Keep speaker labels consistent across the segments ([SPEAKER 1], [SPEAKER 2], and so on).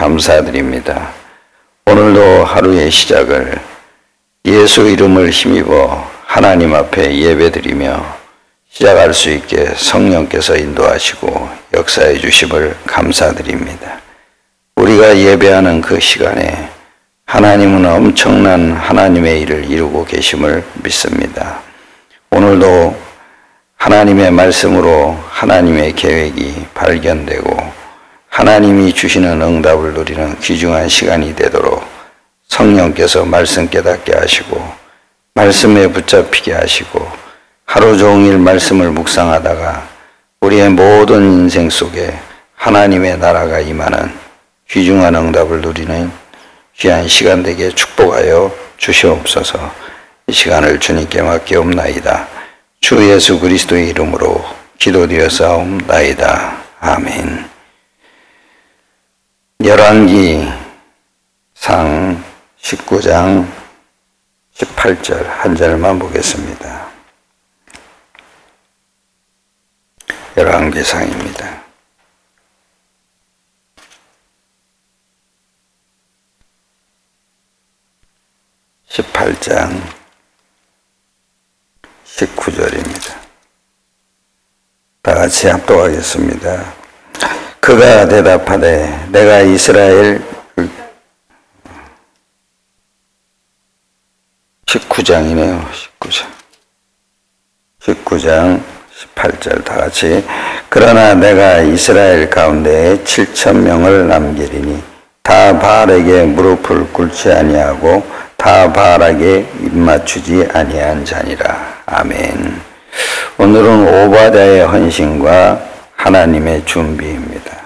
[SPEAKER 1] 감사드립니다. 오늘도 하루의 시작을 예수 이름을 힘입어 하나님 앞에 예배드리며 시작할 수 있게 성령께서 인도하시고 역사해 주심을 감사드립니다. 우리가 예배하는 그 시간에 하나님은 엄청난 하나님의 일을 이루고 계심을 믿습니다. 오늘도 하나님의 말씀으로 하나님의 계획이 발견되고 하나님이 주시는 응답을 누리는 귀중한 시간이 되도록 성령께서 말씀 깨닫게 하시고 말씀에 붙잡히게 하시고 하루 종일 말씀을 묵상하다가 우리의 모든 인생 속에 하나님의 나라가 임하는 귀중한 응답을 누리는 귀한 시간 되게 축복하여 주시옵소서. 이 시간을 주님께 맡기옵나이다. 주 예수 그리스도의 이름으로 기도드렸사옵나이다. 아멘. 열왕기상 19장 18절 한 절만 보겠습니다. 열왕기상입니다. (18장) 19절입니다. 다 같이 합독하겠습니다. 그가 대답하되 내가 이스라엘 19장이네요. 19장 18절 다 같이 그러나 내가 이스라엘 가운데 7,000명을 남기리니 다 바알에게 무릎을 꿇지 아니하고 다 바알에게 입맞추지 아니한 자니라. 아멘. 오늘은 오바댜의 헌신과 하나님의 준비입니다.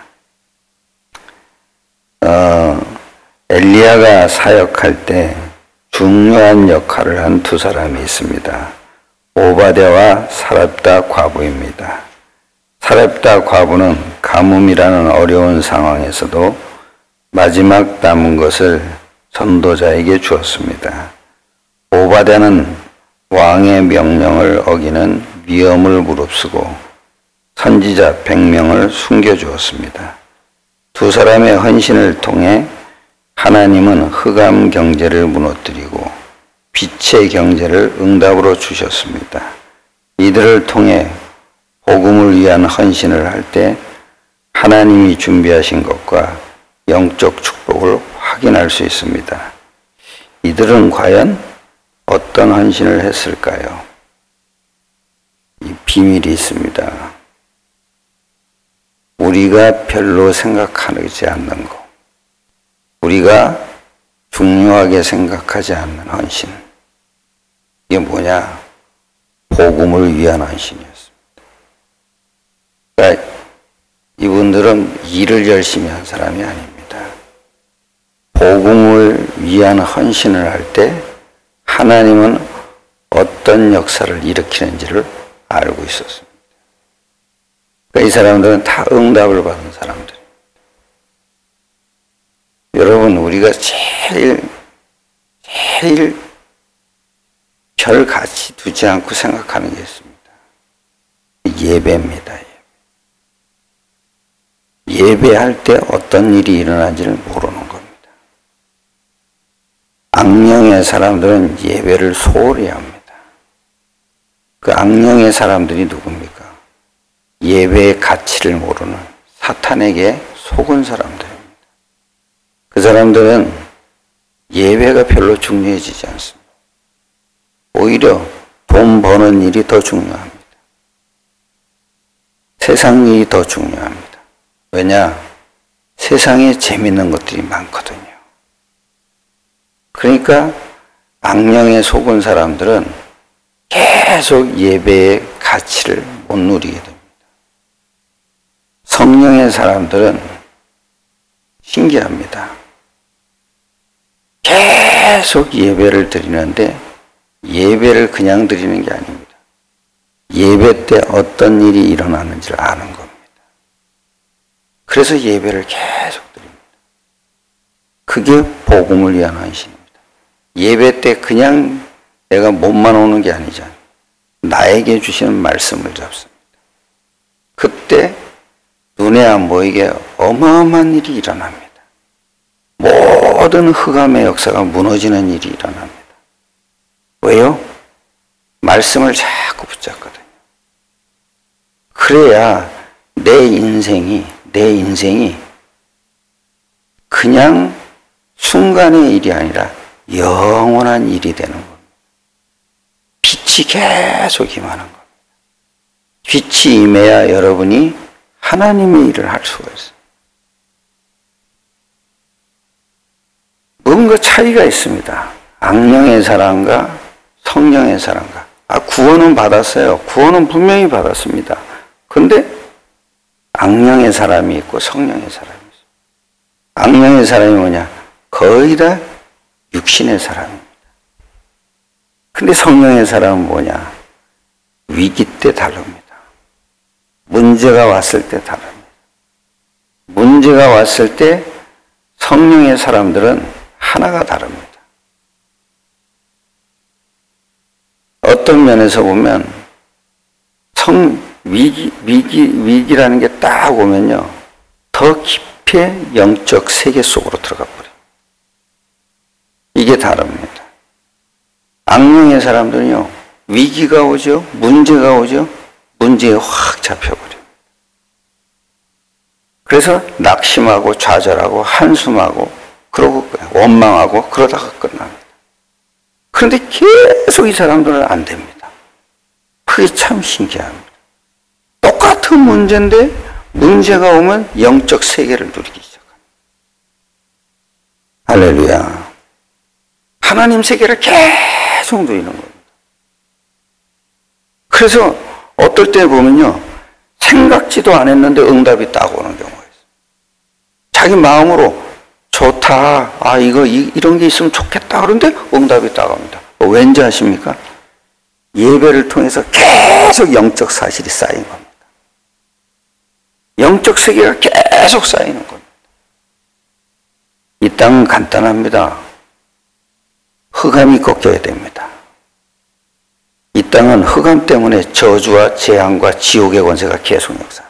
[SPEAKER 1] 엘리야가 사역할 때 중요한 역할을 한 두 사람이 있습니다. 오바댜와 사렙다 과부입니다. 사렙다 과부는 가뭄이라는 어려운 상황에서도 마지막 남은 것을 전도자에게 주었습니다. 오바댜는 왕의 명령을 어기는 위험을 무릅쓰고 선지자 100명을 숨겨주었습니다. 두 사람의 헌신을 통해 하나님은 흑암 경제를 무너뜨리고 빛의 경제를 응답으로 주셨습니다. 이들을 통해 복음을 위한 헌신을 할 때 하나님이 준비하신 것과 영적 축복을 확인할 수 있습니다. 이들은 과연 어떤 헌신을 했을까요? 이 비밀이 있습니다. 우리가 별로 생각하지 않는 것, 우리가 중요하게 생각하지 않는 헌신. 이게 뭐냐? 복음을 위한 헌신이었습니다. 그러니까 이분들은 일을 열심히 한 사람이 아닙니다. 복음을 위한 헌신을 할 때 하나님은 어떤 역사를 일으키는지를 알고 있었습니다. 그러니까 이 사람들은 다 응답을 받은 사람들입니다. 여러분, 우리가 제일 별 가치 두지 않고 생각하는 게 있습니다. 예배입니다. 예배할 때 어떤 일이 일어나는지를 모르는 겁니다. 악령의 사람들은 예배를 소홀히 합니다. 그 악령의 사람들이 누굽니까? 예배의 가치를 모르는 사탄에게 속은 사람들입니다. 그 사람들은 예배가 별로 중요해지지 않습니다. 오히려 돈 버는 일이 더 중요합니다. 세상 일이 더 중요합니다. 왜냐? 세상에 재밌는 것들이 많거든요. 그러니까 악령에 속은 사람들은 계속 예배의 가치를 못 누리게 됩니다. 성령의 사람들은 신기합니다. 계속 예배를 드리는데 예배를 그냥 드리는 게 아닙니다. 예배 때 어떤 일이 일어나는지를 아는 겁니다. 그래서 예배를 계속 드립니다. 그게 복음을 위한 헌신입니다. 예배 때 그냥 내가 몸만 오는 게 아니잖아요. 나에게 주시는 말씀을 잡습니다. 그때 눈에 안 보이게 어마어마한 일이 일어납니다. 모든 흑암의 역사가 무너지는 일이 일어납니다. 왜요? 말씀을 자꾸 붙잡거든요. 그래야 내 인생이 그냥 순간의 일이 아니라 영원한 일이 되는 겁니다. 빛이 계속 임하는 겁니다. 빛이 임해야 여러분이 하나님의 일을 할 수가 있어요. 뭔가 차이가 있습니다. 악령의 사람과 성령의 사람과. 구원은 받았어요. 구원은 분명히 받았습니다. 그런데 악령의 사람이 있고 성령의 사람이 있어요. 악령의 사람이 뭐냐? 거의 다 육신의 사람입니다. 근데 성령의 사람은 뭐냐? 위기 때 다릅니다. 문제가 왔을 때 다릅니다. 문제가 왔을 때 성령의 사람들은 하나가 다릅니다. 어떤 면에서 보면 위기라는 게 딱 오면요, 더 깊이 영적 세계 속으로 들어가 버려요. 이게 다릅니다. 악령의 사람들은요, 위기가 오죠, 문제가 오죠, 문제에 확 잡혀버려요. 그래서 낙심하고 좌절하고 한숨하고 그러고 원망하고 그러다가 끝납니다. 그런데 계속 이 사람들은 안 됩니다. 그게 참 신기합니다. 똑같은 문제인데 문제가 오면 영적 세계를 누리기 시작합니다. 할렐루야. 하나님 세계를 계속 누리는 겁니다. 그래서 어떨 때 보면요, 생각지도 안 했는데 응답이 딱 오는 경우가 있어요. 자기 마음으로 좋다, 이런 게 있으면 좋겠다, 그런데 응답이 딱 옵니다. 왠지 아십니까? 예배를 통해서 계속 영적 사실이 쌓인 겁니다. 영적 세계가 계속 쌓이는 겁니다. 이 땅은 간단합니다. 흑암이 꺾여야 됩니다. 이 땅은 흑암 때문에 저주와 재앙과 지옥의 권세가 계속 역사합니다.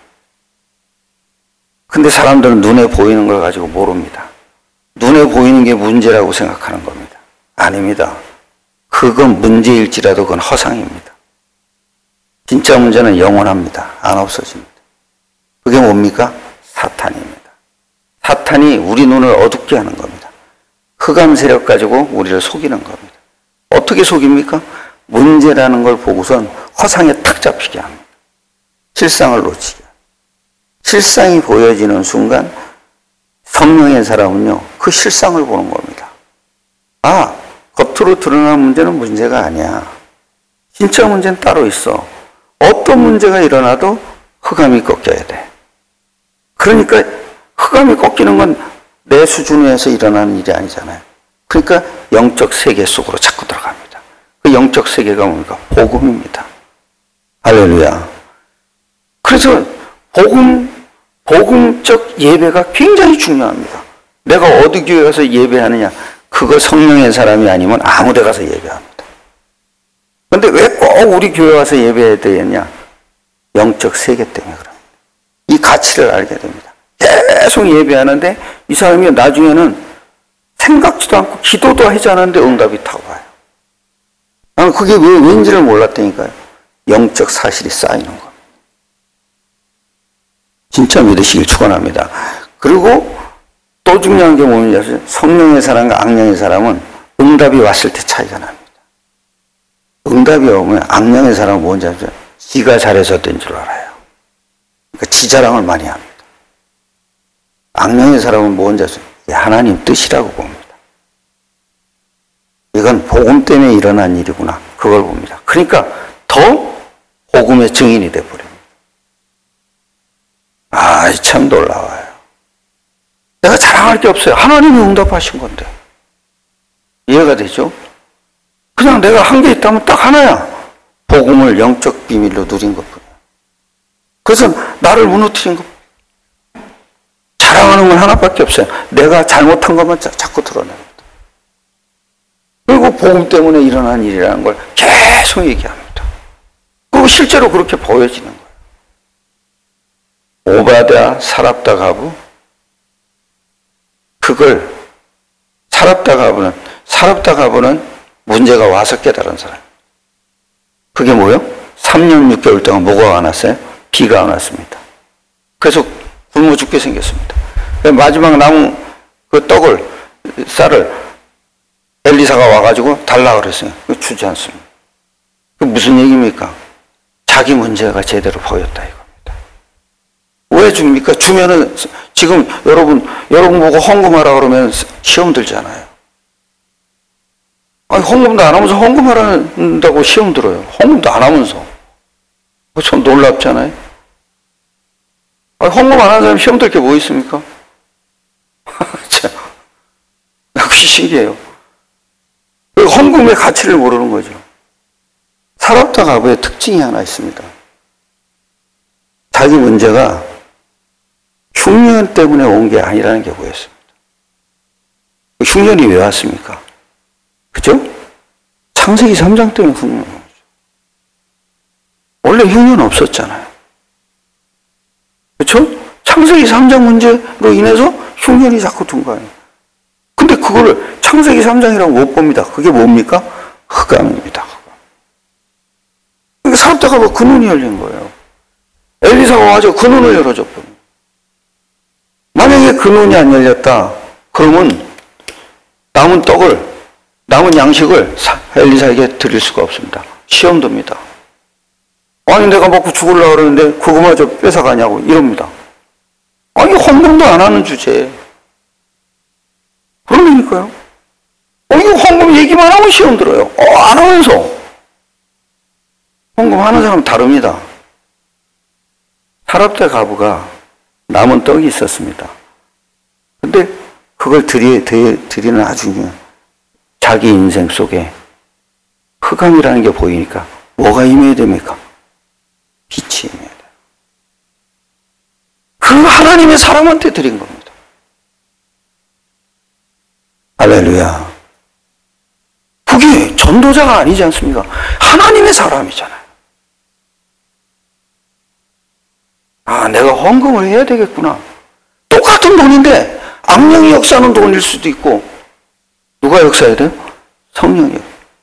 [SPEAKER 1] 근데 사람들은 눈에 보이는 걸 가지고 모릅니다. 눈에 보이는 게 문제라고 생각하는 겁니다. 아닙니다. 그건 문제일지라도 그건 허상입니다. 진짜 문제는 영원합니다. 안 없어집니다. 그게 뭡니까? 사탄입니다. 사탄이 우리 눈을 어둡게 하는 겁니다. 흑암 세력 가지고 우리를 속이는 겁니다. 어떻게 속입니까? 문제라는 걸 보고선 허상에 탁 잡히게 합니다. 실상을 놓치게 합니다. 실상이 보여지는 순간 성령의 사람은요, 그 실상을 보는 겁니다. 겉으로 드러난 문제는 문제가 아니야. 진짜 문제는 따로 있어. 어떤 문제가 일어나도 흑암이 꺾여야 돼. 그러니까 흑암이 꺾이는 건 내 수준에서 일어나는 일이 아니잖아요. 그러니까 영적 세계 속으로 자꾸 들어갑니다. 그 영적 세계가 뭡니까? 복음입니다. 할렐루야. 그래서 복음적 예배가 굉장히 중요합니다. 내가 어디 교회 가서 예배하느냐, 그거 성령의 사람이 아니면 아무 데 가서 예배합니다. 그런데 왜 꼭 우리 교회 와서 예배해야 되겠냐? 영적 세계 때문에 그럽니다. 이 가치를 알게 됩니다. 계속 예배하는데 이 사람이 나중에는 생각지도 않고 기도도 하지 않았는데 응답이 타고 와요. 그게 왠지를 몰랐다니까요. 영적 사실이 쌓이는 겁니다. 진짜 믿으시길 축원합니다. 그리고 또 중요한 게 뭐냐면 성령의 사람과 악령의 사람은 응답이 왔을 때 차이가 납니다. 응답이 오면 악령의 사람은 뭔지 아세요? 지가 잘해서 된 줄 알아요. 그러니까 지 자랑을 많이 합니다. 악령의 사람은 뭔지 아세요? 하나님 뜻이라고 봅니다. 이건 복음 때문에 일어난 일이구나, 그걸 봅니다. 그러니까 더 복음의 증인이 돼버립니다. 참 놀라워요. 내가 자랑할 게 없어요. 하나님이 응답하신 건데. 이해가 되죠? 그냥 내가 한 게 있다면 딱 하나야. 복음을 영적 비밀로 누린 것뿐이야. 그래서 나를 무너뜨린 것. 자랑하는 건 하나밖에 없어요. 내가 잘못한 것만 자꾸 드러냅니다. 그리고 복음 때문에 일어난 일이라는 걸 계속 얘기합니다. 그리고 실제로 그렇게 보여지는 거예요. 오바댜, 사랍다 가부, 그걸 살았다 가보는 문제가 와서 깨달은 사람. 그게 뭐요? 3년 6개월 동안 뭐가 안 왔어요? 비가 안 왔습니다. 그래서 굶어 죽게 생겼습니다. 마지막 남은 그 쌀을 엘리사가 와가지고 달라 그랬어요. 주지 않습니다. 그 무슨 얘기입니까? 자기 문제가 제대로 보였다 이겁니다. 왜 줍니까? 주면은 지금 여러분 보고 헌금하라 그러면 시험 들잖아요. 아니, 헌금도 안 하면서 헌금하란다고 시험 들어요. 헌금도 안 하면서. 참 놀랍잖아요. 아니, 헌금 안 하는 사람 시험 들 게 뭐 있습니까? 참, 역시 신기해요. 헌금의 가치를 모르는 거죠. 살았다 가부의 특징이 하나 있습니다. 자기 문제가 흉년 때문에 온 게 아니라는 게 보였습니다. 흉년이 왜 왔습니까? 그죠? 창세기 3장 때문에 흉년 온 거죠. 원래 흉년 없었잖아요. 그렇죠? 창세기 3장 문제로 인해서 흉년이 자꾸 든 거예요. 근데 그거를 창세기 3장이라고 못 봅니다. 그게 뭡니까? 흑암입니다. 그러니까 살다가 뭐 그 눈이 열린 거예요. 엘리사가 와서 그 눈을 열어줬거든요. 만약에 그 눈이 안 열렸다, 그러면 남은 양식을 엘리사에게 드릴 수가 없습니다. 시험 듭니다. 아니, 내가 먹고 죽으려고 그러는데 그거마저 뺏어가냐고 이럽니다. 아니, 헌금도 안 하는 주제에. 그러니까요. 이거 헌금 얘기만 하면 시험 들어요. 안 하면서. 헌금 하는 사람 다릅니다. 사랍대 가부가 남은 떡이 있었습니다. 근데 그걸 드리는 나중에 자기 인생 속에 흑암이라는 게 보이니까 뭐가 임해야 됩니까? 빛이 임해야 돼요. 그 하나님의 사람한테 드린 겁니다. 할렐루야. 그게 전도자가 아니지 않습니까? 하나님의 사람이잖아요. 아, 내가 헌금을 해야 되겠구나. 똑같은 돈인데 악령이 역사하는 돈일 수도 있고, 누가 역사해야 돼요? 성령이요.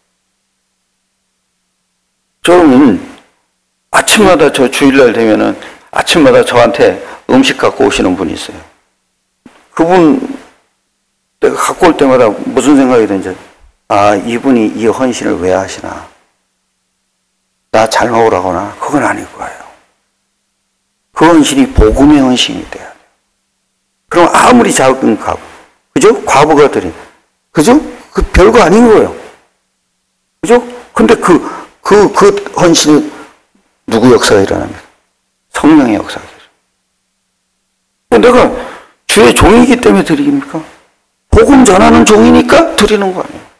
[SPEAKER 1] 저는 아침마다 저 주일날 되면은 아침마다 저한테 음식 갖고 오시는 분이 있어요. 그분 내가 갖고 올 때마다 무슨 생각이 드는지, 아, 이분이 이 헌신을 왜 하시나? 나 잘 먹으라거나 그건 아닐 거예요. 그 헌신이 복음의 헌신이 돼야 돼요. 그럼 아무리 작은 과부, 그죠? 과부가 드린, 그죠? 그 별거 아닌 거예요. 그죠? 근데 그 헌신이 누구 역사가 일어납니까? 성령의 역사가 일어납니다. 내가 주의 종이기 때문에 드립니까? 복음 전하는 종이니까 드리는 거 아니에요.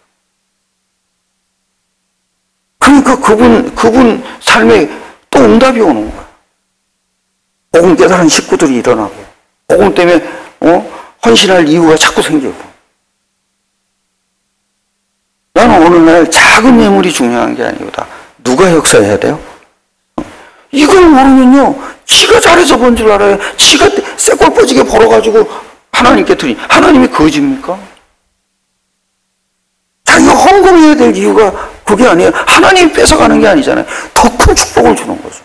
[SPEAKER 1] 그러니까 그분 삶에 또 응답이 오는 거야. 복음 깨달은 식구들이 일어나고, 복음 때문에 헌신할 이유가 자꾸 생기고. 나는 오늘날 작은 예물이 중요한 게 아니고다. 누가 역사해야 돼요? 이걸 모르면요, 지가 잘해서 본 줄 알아요. 지가 쇠골 뻗지게 벌어가지고 하나님께 드리. 하나님이 거짓입니까? 자기가 헌금해야 될 이유가 그게 아니에요. 하나님이 뺏어가는 게 아니잖아요. 더 큰 축복을 주는 거죠.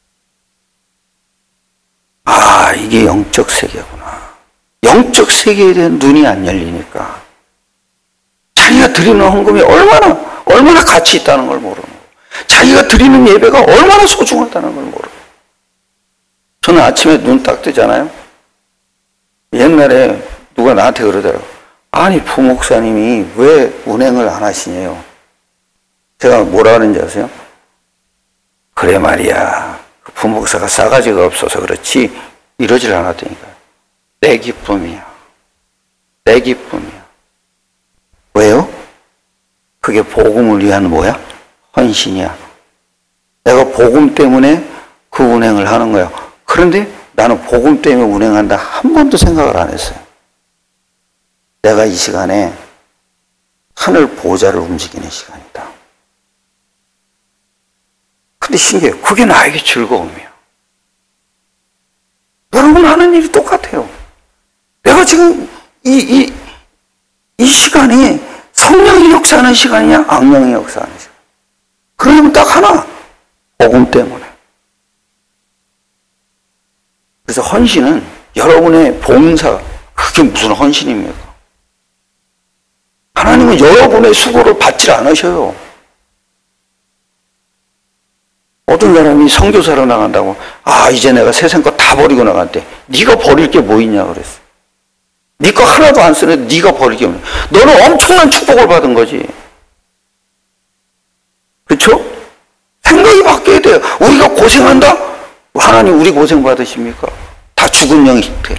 [SPEAKER 1] 아, 이게 영적 세계구나. 영적 세계에 대한 눈이 안 열리니까 자기가 드리는 헌금이 얼마나 가치 있다는 걸 모르는 거예요. 자기가 드리는 예배가 얼마나 소중하다는 걸 모르는 거예요. 저는 아침에 눈 딱 뜨잖아요. 옛날에 누가 나한테 그러더라고요. 아니, 부목사님이 왜 운행을 안 하시냐요? 제가 뭐라 하는지 아세요? 그래 말이야. 부목사가 싸가지가 없어서 그렇지 이러질 않았다니까요. 내 기쁨이야. 내 기쁨이야. 왜요? 그게 복음을 위한 뭐야? 헌신이야. 내가 복음 때문에 그 운행을 하는 거야. 그런데 나는 복음 때문에 운행한다 한 번도 생각을 안 했어요. 내가 이 시간에 하늘 보좌를 움직이는 시간이다. 근데 신기해요. 그게 나에게 즐거움이야. 여러분 하는 일이 똑같아요. 내가 지금 이 시간 시간이 성령이 역사하는 시간이냐 악령이 역사하는 시간. 그러면 딱 하나, 복음 때문에. 그래서 헌신은 여러분의 봉사, 그게 무슨 헌신입니까? 하나님은 여러분의 수고를 받지 않으셔요. 어떤 사람이 선교사로 나간다고, 이제 내가 세상 거 다 버리고 나간대. 네가 버릴 게 뭐 있냐 그랬어. 네 거 하나도 안 쓰는데 네가 버릴 게 없네. 너는 엄청난 축복을 받은 거지. 그렇죠? 생각이 바뀌어야 돼요. 우리가 고생한다? 하나님 우리 고생 받으십니까? 다 죽은 영이 돼.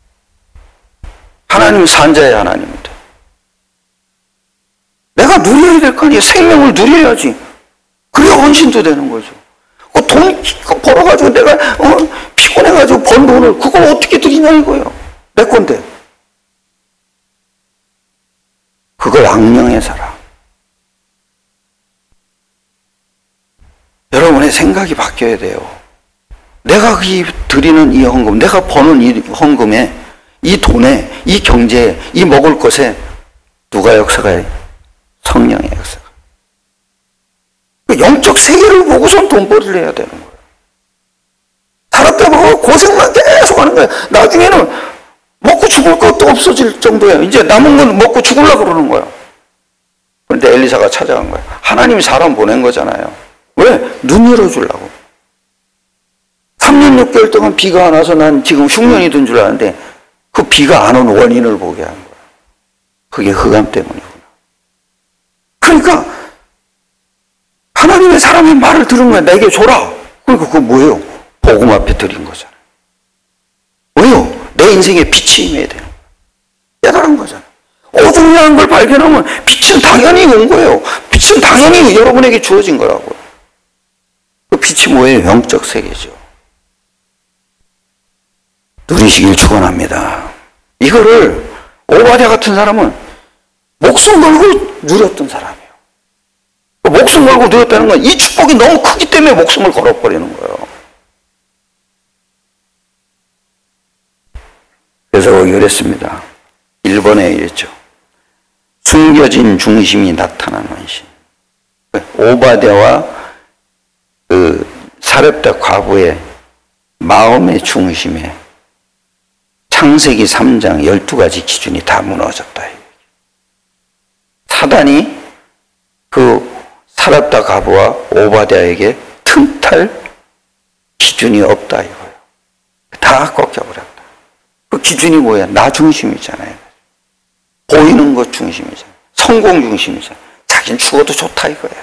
[SPEAKER 1] 하나님은 산자의 하나님인데. 내가 누려야 될 거 아니에요. 생명을 누려야지. 그래야 헌신도 되는 거죠. 돈 벌어가지고 내가 피곤해가지고 번 돈을 그걸 어떻게 드리냐 이거예요. 내 건데. 그걸 악령에 살아. 여러분의 생각이 바뀌어야 돼요. 내가 드리는 이 헌금, 내가 버는 이 헌금에, 이 돈에, 이 경제에, 이 먹을 것에 누가 역사가 해요? 성령의 역사가. 영적 세계를 보고선 돈벌이를 해야 되는 거예요. 살았다 보고 고생만 계속 하는 거예요. 나중에는 먹고 죽을 것도 없어질 정도예요. 이제 남은 건 먹고 죽으려고 그러는 거예요. 그런데 엘리사가 찾아간 거예요. 하나님이 사람 보낸 거잖아요. 왜? 눈 열어주려고. 3년 6개월 동안 비가 안 와서 난 지금 흉년이 든 줄 아는데 그 비가 안 온 원인을 보게 한 거야. 그게 흑암 때문이구나. 그러니까 하나님의 사람의 말을 들은 거야. 내게 줘라. 그러니까 그거 뭐예요? 복음 앞에 드린 거잖아요. 왜요? 내 인생에 빛이 임해야 되는 거예요. 깨달은 거잖아요. 어둠이라는 걸 발견하면 빛은 당연히 온 거예요. 빛은 당연히 여러분에게 주어진 거라고요. 그 빛이 뭐예요? 영적 세계죠. 누리시길 축원합니다. 이거를 오바댜 같은 사람은 목숨 걸고 누렸던 사람이에요. 목숨 걸고 누렸다는 건 이 축복이 너무 크기 때문에 목숨을 걸어버리는 거예요. 그래서 그랬습니다. 1번에 이랬죠. 숨겨진 중심이 나타난 헌신. 오바댜와 그 사렙다 과부의 마음의 중심에 창세기 3장 12가지 기준이 다 무너졌다. 사단이 그 사렙다 과부와 오바댜에게 틈탈 기준이 없다 이거예요. 다 꺾여버렸다. 그 기준이 뭐야? 나 중심이잖아요. 보이는 것 중심이잖아요. 성공 중심이잖아요. 자기는 죽어도 좋다 이거예요.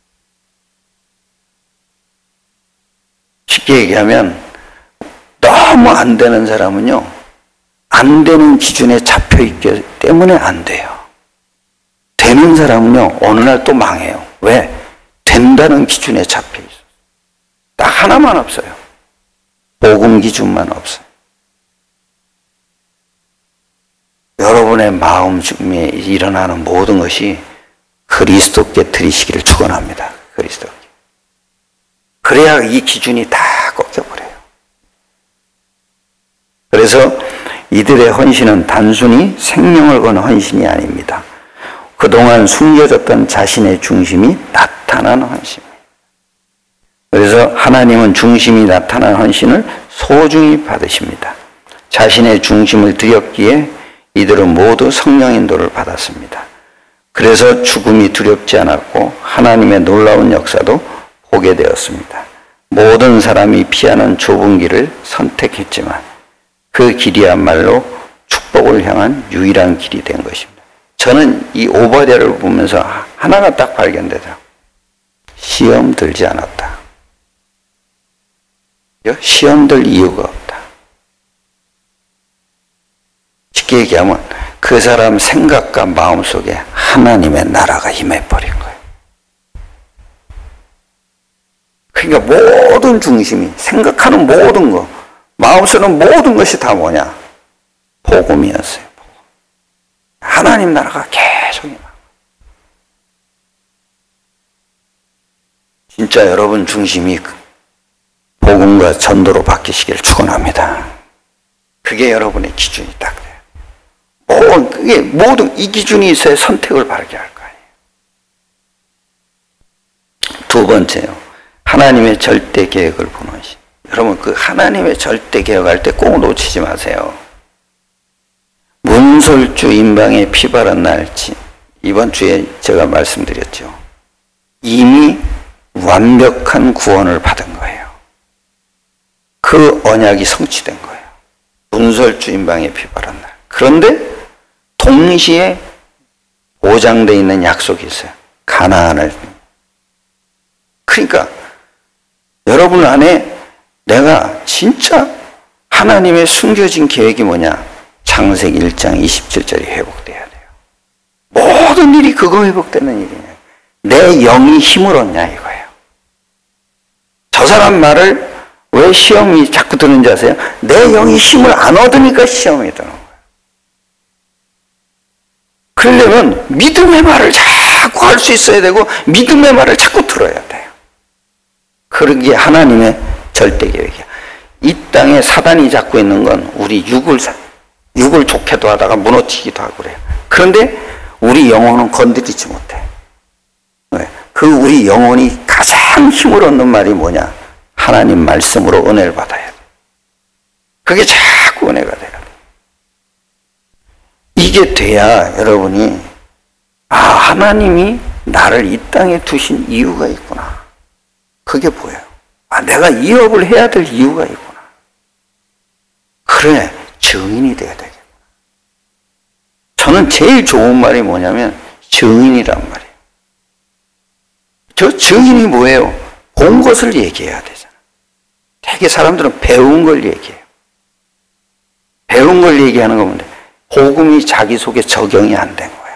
[SPEAKER 1] 쉽게 얘기하면 너무 안 되는 사람은요, 안 되는 기준에 잡혀있기 때문에 안 돼요. 되는 사람은요, 어느 날 또 망해요. 왜? 된다는 기준에 잡혀있어요. 딱 하나만 없어요. 복음 기준만 없어요. 여러분의 마음중에 일어나는 모든 것이 그리스도께 드리시기를 축원합니다. 그리스도께. 그래야 이 기준이 다 꺾여버려요. 그래서 이들의 헌신은 단순히 생명을 건 헌신이 아닙니다. 그동안 숨겨졌던 자신의 중심이 나타난 헌신입니다. 그래서 하나님은 중심이 나타난 헌신을 소중히 받으십니다. 자신의 중심을 드렸기에 이들은 모두 성령 인도를 받았습니다. 그래서 죽음이 두렵지 않았고 하나님의 놀라운 역사도 보게 되었습니다. 모든 사람이 피하는 좁은 길을 선택했지만 그 길이야말로 축복을 향한 유일한 길이 된 것입니다. 저는 이 오바댜를 보면서 하나가 딱 발견되더라고요. 시험 들지 않았다. 시험 들 이유가 없다. 쉽게 얘기하면 그 사람 생각과 마음 속에 하나님의 나라가 임해버린 거예요. 그러니까 모든 중심이, 생각하는 모든 거, 마음 쓰는 모든 것이 다 뭐냐? 복음이었어요. 복음. 하나님 나라가 계속 임하고. 진짜 여러분 중심이 복음과 전도로 바뀌시기를 축원합니다. 그게 여러분의 기준이 딱 돼요. 그게 모든 이 기준이 있어야 선택을 바르게 할 거 아니에요. 두 번째요. 하나님의 절대 계획을 보는 신. 여러분, 그 하나님의 절대 계획할 때 꼭 놓치지 마세요. 문설주 임방에 피 바른 날지, 이번 주에 제가 말씀드렸죠. 이미 완벽한 구원을 받은 거예요. 그 언약이 성취된 거예요. 문설주 임방에 피 바른 날. 그런데 동시에 보장되어 있는 약속이 있어요. 가나안을. 그러니까 여러분 안에 내가 진짜 하나님의 숨겨진 계획이 뭐냐? 창세기 1장 27절이 회복돼야 돼요. 모든 일이 그거 회복되는 일이냐. 내 영이 힘을 얻냐 이거예요. 저 사람 말을 왜 시험이 자꾸 드는지 아세요? 내 영이 힘을 안 얻으니까 시험이 드는 거예요. 그러려면 믿음의 말을 자꾸 할 수 있어야 되고 믿음의 말을 자꾸 들어야 돼요. 그러기에 하나님의 절대 계획이야. 이 땅에 사단이 잡고 있는 건 우리 육을 좋게도 하다가 무너뜨리기도 하고 그래요. 그런데 우리 영혼은 건드리지 못해. 왜? 그 우리 영혼이 가장 힘을 얻는 말이 뭐냐? 하나님 말씀으로 은혜를 받아야 돼. 그게 자꾸 은혜가 돼야 돼. 이게 돼야 여러분이 하나님이 나를 이 땅에 두신 이유가 있구나. 그게 보여요. 내가 이 업을 해야 될 이유가 있구나. 그래, 증인이 돼야 되겠구나. 저는 제일 좋은 말이 뭐냐면 증인이란 말이에요. 저 증인이 뭐예요? 본 것을 얘기해야 되잖아. 되게 사람들은 배운 걸 얘기해요. 배운 걸 얘기하는 거 뭔데? 복음이 자기 속에 적용이 안 된 거야.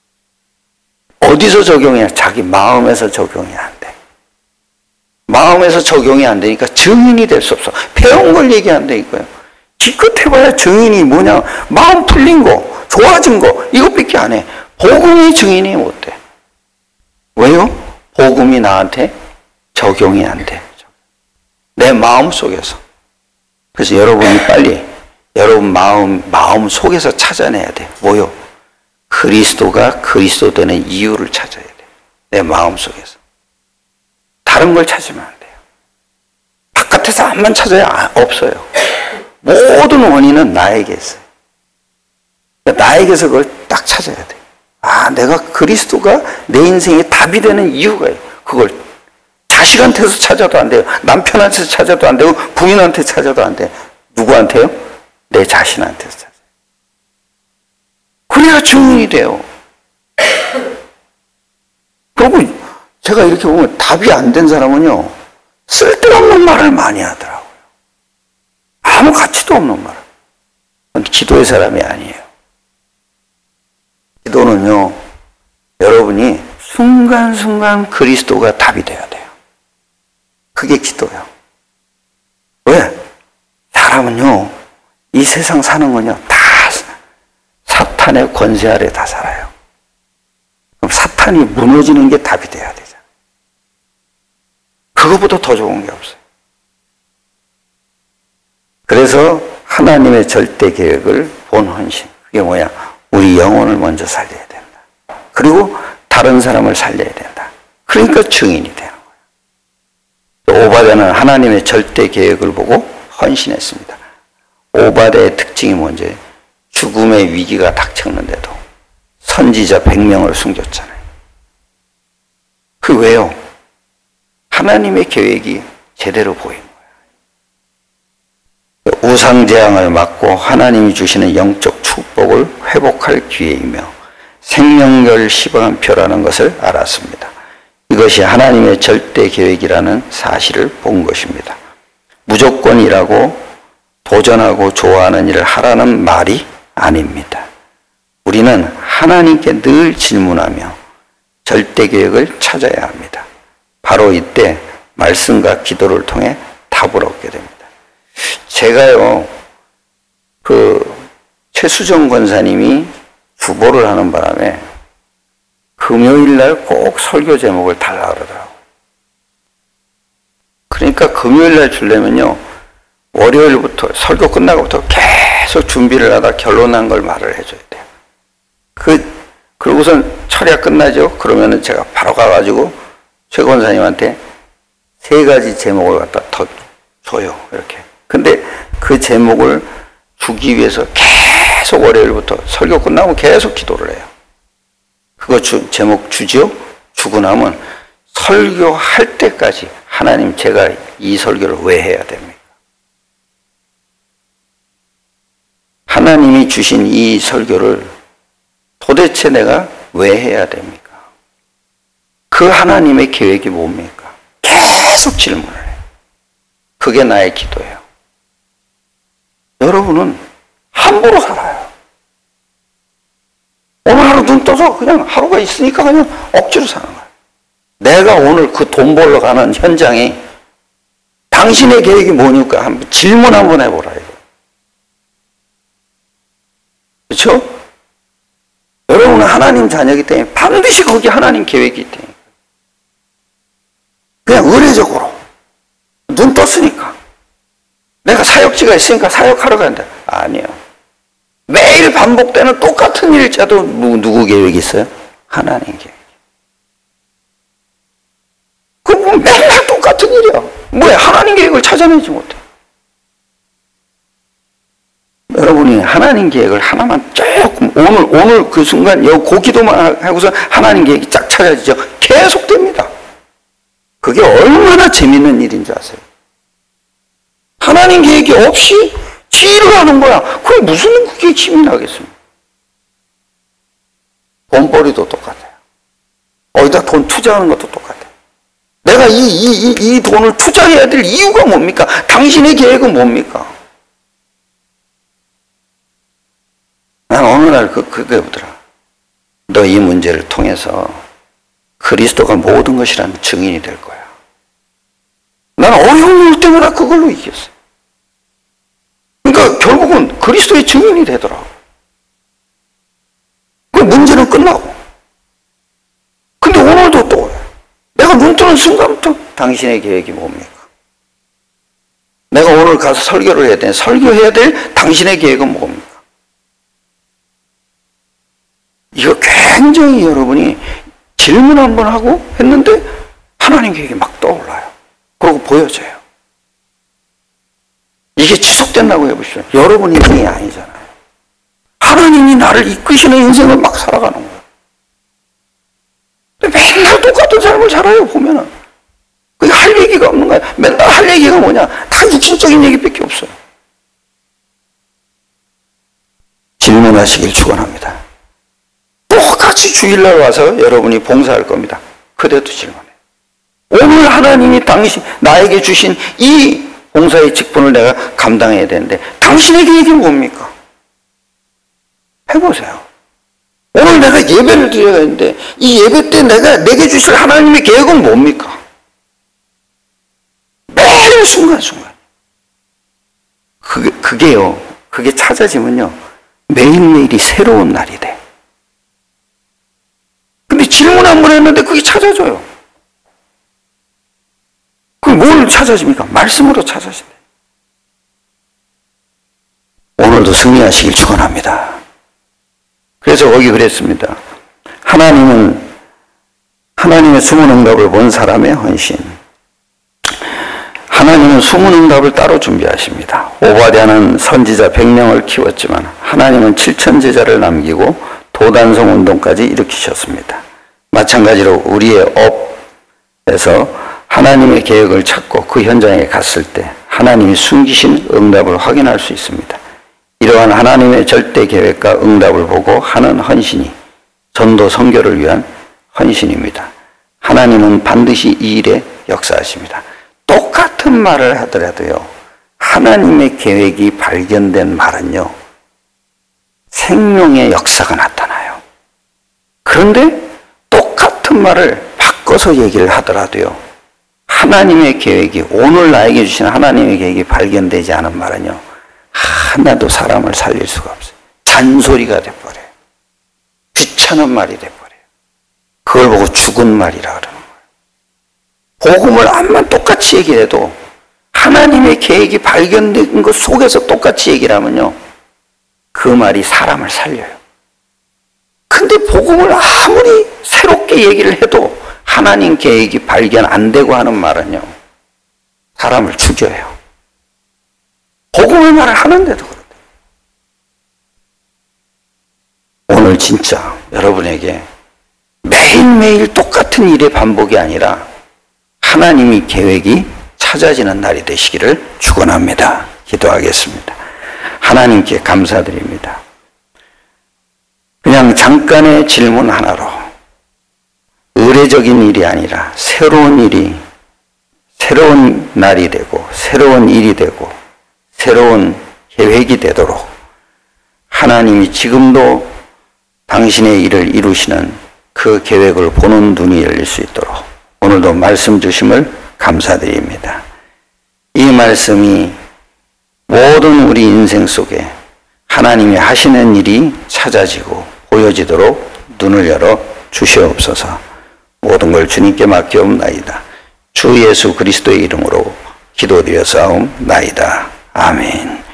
[SPEAKER 1] 어디서 적용이야? 자기 마음에서 적용이 안 돼. 마음에서 적용이 안 되니까 증인이 될 수 없어. 배운 걸 얘기한다 이거예요. 기껏 해봐야 증인이 뭐냐? 마음 풀린 거, 좋아진 거, 이것밖에 안 해. 복음이 증인이 못 돼. 왜요? 복음이 나한테 적용이 안 돼. 내 마음 속에서. 그래서 여러분이 빨리 여러분 마음 속에서 찾아내야 돼. 뭐요? 그리스도가 그리스도 되는 이유를 찾아야 돼. 내 마음 속에서. 다른 걸 찾으면 안 돼요. 바깥에서 암만 찾아야 없어요. 모든 원인은 나에게 있어요. 나에게서 그걸 딱 찾아야 돼. 내가 그리스도가 내 인생의 답이 되는 이유가 있어요. 그걸 자식한테서 찾아도 안 돼요. 남편한테서 찾아도 안 되고 부인한테 찾아도 안 돼요. 누구한테요? 내 자신한테서 찾아요. 그래야 증인이 돼요. 그리고 제가 이렇게 보면 답이 안 된 사람은요, 쓸데없는 말을 많이 하더라고요. 아무 가치도 없는 말. 그건 기도의 사람이 아니에요. 기도는요, 여러분이 순간순간 그리스도가 답이 돼야 돼요. 그게 기도예요. 왜? 사람은요, 이 세상 사는 건요, 다 사탄의 권세 아래 다 살아요. 그럼 사탄이 무너지는 게 답이 돼야 되잖아요. 그거보다 더 좋은 게 없어요. 그래서 하나님의 절대 계획을 본 헌신. 그게 뭐야? 우리 영혼을 먼저 살려야 된다. 그리고 다른 사람을 살려야 된다. 그러니까 증인이 되는 거예요. 오바댜는 하나님의 절대 계획을 보고 헌신했습니다. 오바댜의 특징이 뭔지, 죽음의 위기가 닥쳤는데도 선지자 100명을 숨겼잖아요. 그 왜요? 하나님의 계획이 제대로 보인 거예요. 우상재앙을 막고 하나님이 주시는 영적 축복을 회복할 기회이며 생명별 시방표라는 것을 알았습니다. 이것이 하나님의 절대 계획이라는 사실을 본 것입니다. 무조건이라고 도전하고 좋아하는 일을 하라는 말이 아닙니다. 우리는 하나님께 늘 질문하며 절대 계획을 찾아야 합니다. 바로 이때 말씀과 기도를 통해 답을 얻게 됩니다. 제가요, 최수정 권사님이 주보를 하는 바람에 금요일 날 꼭 설교 제목을 달라 그러더라고요. 그러니까 금요일 날 주려면요, 월요일부터 설교 끝나고부터 계속 준비를 하다 결론난 걸 말을 해줘야 돼요. 그러고선 철야 끝나죠. 그러면은 제가 바로 가가지고 최 권사님한테 3가지 제목을 갖다 더 줘요. 이렇게. 근데 그 제목을 주기 위해서 계속 월요일부터 설교 끝나고 계속 기도를 해요. 그거 제목 주죠? 주고 나면 설교할 때까지 하나님, 제가 이 설교를 왜 해야 됩니까? 하나님이 주신 이 설교를 도대체 내가 왜 해야 됩니까? 그 하나님의 계획이 뭡니까? 계속 질문을 해요. 그게 나의 기도예요. 여러분은 함부로 살아요. 오늘 하루 눈 떠서 그냥 하루가 있으니까 그냥 억지로 사는 거예요. 내가 오늘 그 돈 벌러 가는 현장에 당신의 계획이 뭐니까 한번 질문 한번 해보라 이거. 그렇죠? 여러분은 하나님 자녀이기 때문에 반드시 거기 하나님 계획이 있대요. 그냥 의례적으로 눈 떴으니까 내가 사역지가 있으니까 사역하러 간다. 아니에요. 매일 반복되는 똑같은 일자도 누구 계획이 있어요? 하나님 계획. 그럼 맨날 똑같은 일이야. 뭐야? 하나님 계획을 찾아내지 못해. 여러분이 하나님 계획을 하나만 조금 오늘 그 순간 그 기도만 하고서 하나님 계획이 쫙 찾아지죠. 계속 됩니다. 그게 얼마나 재밌는 일인지 아세요? 하나님 계획이 없이 지혜를 하는 거야. 그럼 무슨 그게 힘이 나겠습니까? 돈벌이도 똑같아요. 어디다 돈 투자하는 것도 똑같아요. 내가 이 돈을 투자해야 될 이유가 뭡니까? 당신의 계획은 뭡니까? 난 어느 날 그게 보더라. 너 이 문제를 통해서 그리스도가 모든 것이라는 증인이 될 거야. 나는 어려운 일 때마다 그걸로 이겼어요. 그러니까 결국은 그리스도의 증인이 되더라고. 그 문제는 끝나고. 근데 오늘도 또 내가 눈 뜨는 순간부터 당신의 계획이 뭡니까? 내가 오늘 가서 설교를 해야 돼. 설교해야 될 당신의 계획은 뭡니까? 이거 굉장히 여러분이 질문 한번 하고 했는데 하나님 계획이 막 떠올라요. 그러고 보여져요. 이게 지속된다고 해보시죠. 여러분 인생이 아니잖아요. 하나님이 나를 이끄시는 인생을 막 살아가는 거예요. 맨날 똑같은 삶을 살아요, 보면은. 그게 할 얘기가 없는 거야. 맨날 할 얘기가 뭐냐? 다 육신적인 얘기밖에 없어요. 질문하시길 축원합니다. 똑같이 주일날 와서 여러분이 봉사할 겁니다. 그래도 질문해요. 오늘 하나님이 나에게 주신 이 봉사의 직분을 내가 감당해야 되는데 당신의 계획이 뭡니까? 해보세요. 오늘 내가 예배를 드려야 하는데 이 예배 때 내게 주실 하나님의 계획은 뭡니까? 매일 순간순간. 그게 찾아지면요. 매일매일이 새로운 날이 돼. 근데 질문 한 번 했는데 그게 찾아져요. 그럼 뭘 찾아집니까? 말씀으로 찾아진대. 오늘도 승리하시길 축원합니다. 그래서 거기 그랬습니다. 하나님은 하나님의 숨은 응답을 본 사람의 헌신. 하나님은 숨은 응답을 따로 준비하십니다. 오바댜는 선지자 100명을 키웠지만 하나님은 7천 제자를 남기고 도단성 운동까지 일으키셨습니다. 마찬가지로 우리의 업에서 하나님의 계획을 찾고 그 현장에 갔을 때 하나님이 숨기신 응답을 확인할 수 있습니다. 이러한 하나님의 절대 계획과 응답을 보고 하는 헌신이 전도 선교를 위한 헌신입니다. 하나님은 반드시 이 일에 역사하십니다. 똑같은 말을 하더라도요. 하나님의 계획이 발견된 말은요. 생명의 역사가 나타나요. 그런데 똑같은 말을 바꿔서 얘기를 하더라도요. 하나님의 계획이 오늘 나에게 주신 하나님의 계획이 발견되지 않은 말은요. 하나도 사람을 살릴 수가 없어요. 잔소리가 돼버려요. 귀찮은 말이 돼버려요. 그걸 보고 죽은 말이라 그러는 거예요. 복음을 암만 똑같이 얘기해도 하나님의 계획이 발견된 것 속에서 똑같이 얘기를 하면요, 그 말이 사람을 살려요. 근데 복음을 아무리 새롭게 얘기를 해도 하나님 계획이 발견 안 되고 하는 말은요, 사람을 죽여요. 복음의 말을 하는데도 그런데. 오늘 진짜 여러분에게 매일매일 똑같은 일의 반복이 아니라 하나님의 계획이 찾아지는 날이 되시기를 축원합니다. 기도하겠습니다. 하나님께 감사드립니다. 그냥 잠깐의 질문 하나로 의례적인 일이 아니라 새로운 일이, 새로운 날이 되고 새로운 일이 되고 새로운 계획이 되도록 하나님이 지금도 당신의 일을 이루시는 그 계획을 보는 눈이 열릴 수 있도록 오늘도 말씀 주심을 감사드립니다. 이 말씀이 모든 우리 인생 속에 하나님이 하시는 일이 찾아지고 보여지도록 눈을 열어 주시옵소서. 모든 걸 주님께 맡겨옵나이다. 주 예수 그리스도의 이름으로 기도드려 싸움나이다. 아멘.